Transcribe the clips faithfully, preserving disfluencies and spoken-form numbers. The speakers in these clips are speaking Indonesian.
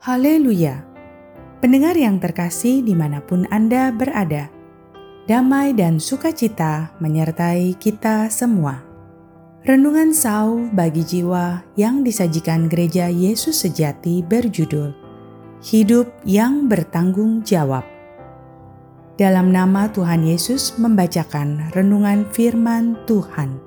Haleluya! Pendengar yang terkasih dimanapun Anda berada, damai dan sukacita menyertai kita semua. Renungan Sau bagi jiwa yang disajikan Gereja Yesus Sejati berjudul Hidup yang Bertanggung Jawab. Dalam nama Tuhan Yesus membacakan renungan firman Tuhan.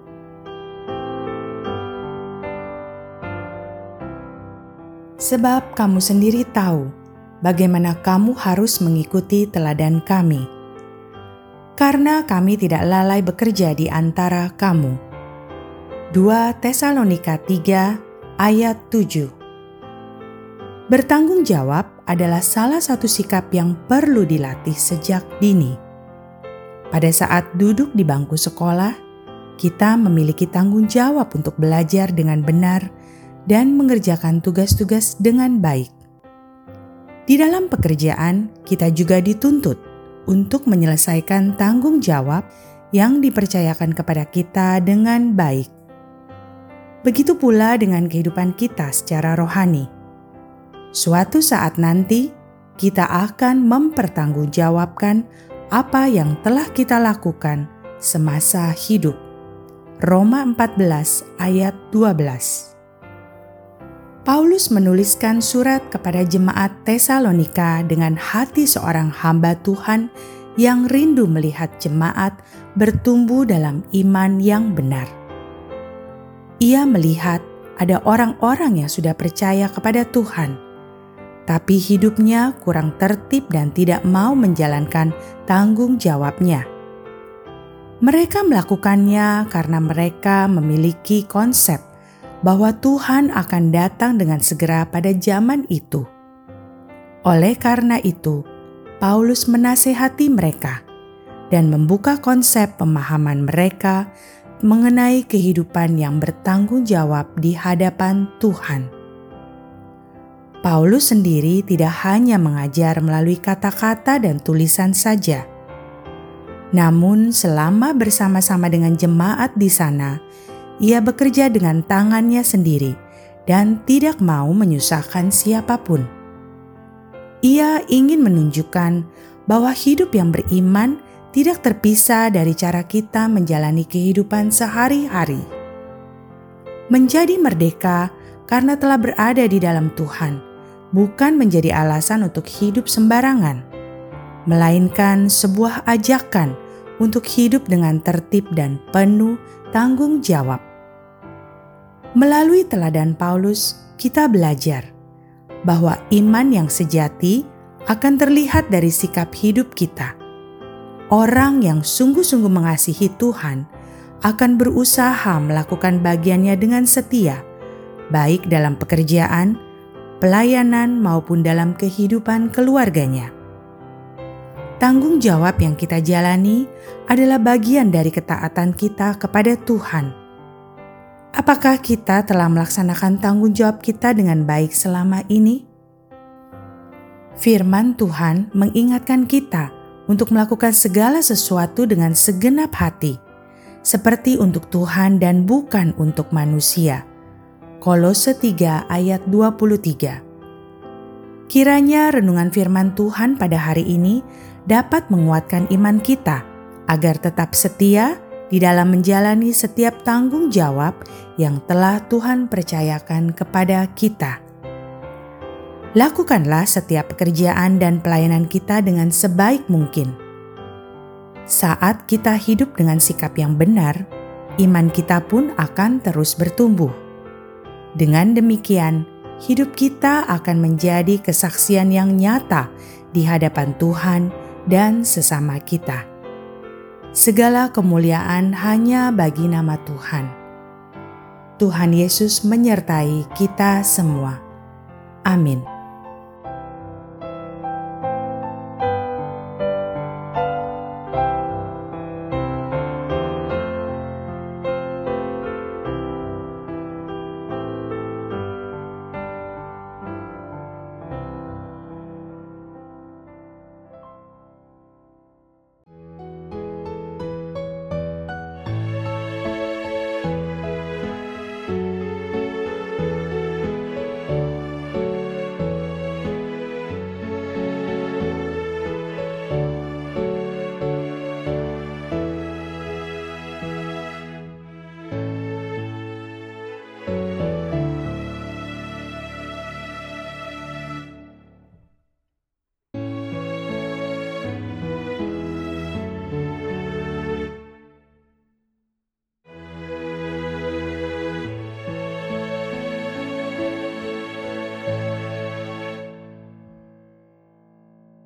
Sebab kamu sendiri tahu bagaimana kamu harus mengikuti teladan kami. Karena kami tidak lalai bekerja di antara kamu. dua Tesalonika tiga ayat tujuh. Bertanggung jawab adalah salah satu sikap yang perlu dilatih sejak dini. Pada saat duduk di bangku sekolah, kita memiliki tanggung jawab untuk belajar dengan benar dan mengerjakan tugas-tugas dengan baik. Di dalam pekerjaan, kita juga dituntut untuk menyelesaikan tanggung jawab yang dipercayakan kepada kita dengan baik. Begitu pula dengan kehidupan kita secara rohani. Suatu saat nanti, kita akan mempertanggungjawabkan apa yang telah kita lakukan semasa hidup. Roma empat belas ayat dua belas. Paulus menuliskan surat kepada jemaat Tesalonika dengan hati seorang hamba Tuhan yang rindu melihat jemaat bertumbuh dalam iman yang benar. Ia melihat ada orang-orang yang sudah percaya kepada Tuhan, tapi hidupnya kurang tertib dan tidak mau menjalankan tanggung jawabnya. Mereka melakukannya karena mereka memiliki konsep bahwa Tuhan akan datang dengan segera pada zaman itu. Oleh karena itu, Paulus menasihati mereka dan membuka konsep pemahaman mereka mengenai kehidupan yang bertanggung jawab di hadapan Tuhan. Paulus sendiri tidak hanya mengajar melalui kata-kata dan tulisan saja. Namun selama bersama-sama dengan jemaat di sana, ia bekerja dengan tangannya sendiri dan tidak mau menyusahkan siapapun. Ia ingin menunjukkan bahwa hidup yang beriman tidak terpisah dari cara kita menjalani kehidupan sehari-hari. Menjadi merdeka karena telah berada di dalam Tuhan bukan menjadi alasan untuk hidup sembarangan, melainkan sebuah ajakan untuk hidup dengan tertib dan penuh tanggung jawab. Melalui teladan Paulus, kita belajar bahwa iman yang sejati akan terlihat dari sikap hidup kita. Orang yang sungguh-sungguh mengasihi Tuhan akan berusaha melakukan bagiannya dengan setia, baik dalam pekerjaan, pelayanan, maupun dalam kehidupan keluarganya. Tanggung jawab yang kita jalani adalah bagian dari ketaatan kita kepada Tuhan. Apakah kita telah melaksanakan tanggung jawab kita dengan baik selama ini? Firman Tuhan mengingatkan kita untuk melakukan segala sesuatu dengan segenap hati, seperti untuk Tuhan dan bukan untuk manusia. Kolose tiga ayat dua puluh tiga. Kiranya renungan firman Tuhan pada hari ini dapat menguatkan iman kita agar tetap setia di dalam menjalani setiap tanggung jawab yang telah Tuhan percayakan kepada kita. Lakukanlah setiap pekerjaan dan pelayanan kita dengan sebaik mungkin. Saat kita hidup dengan sikap yang benar, iman kita pun akan terus bertumbuh. Dengan demikian, hidup kita akan menjadi kesaksian yang nyata di hadapan Tuhan dan sesama kita. Segala kemuliaan hanya bagi nama Tuhan. Tuhan Yesus menyertai kita semua. Amin.